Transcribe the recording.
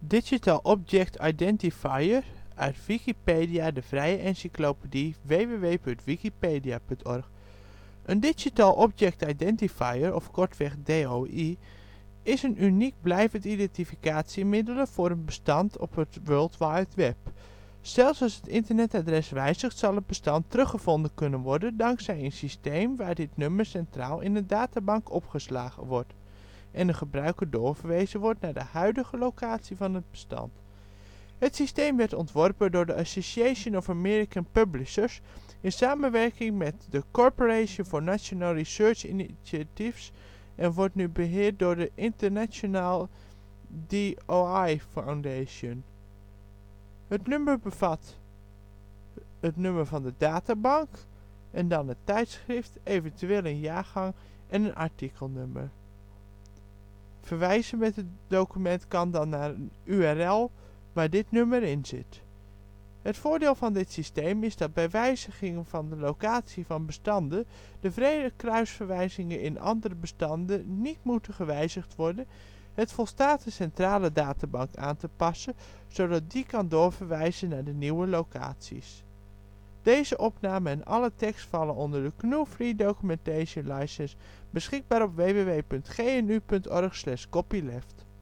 Digital Object Identifier, uit Wikipedia, de vrije encyclopedie. www.wikipedia.org. Een Digital Object Identifier, of kortweg DOI, is een uniek blijvend identificatiemiddel voor een bestand op het World Wide Web. Zelfs als het internetadres wijzigt, zal het bestand teruggevonden kunnen worden dankzij een systeem waar dit nummer centraal in een databank opgeslagen wordt, en de gebruiker doorverwezen wordt naar de huidige locatie van het bestand. Het systeem werd ontworpen door de Association of American Publishers in samenwerking met de Corporation for National Research Initiatives en wordt nu beheerd door de International DOI Foundation. Het nummer bevat het nummer van de databank en dan het tijdschrift, eventueel een jaargang en een artikelnummer. Verwijzen met het document kan dan naar een URL waar dit nummer in zit. Het voordeel van dit systeem is dat bij wijzigingen van de locatie van bestanden de vele kruisverwijzingen in andere bestanden niet moeten gewijzigd worden. Het volstaat de centrale databank aan te passen, zodat die kan doorverwijzen naar de nieuwe locaties. Deze opname en alle tekst vallen onder de GNU Free Documentation License, beschikbaar op www.gnu.org/copyleft.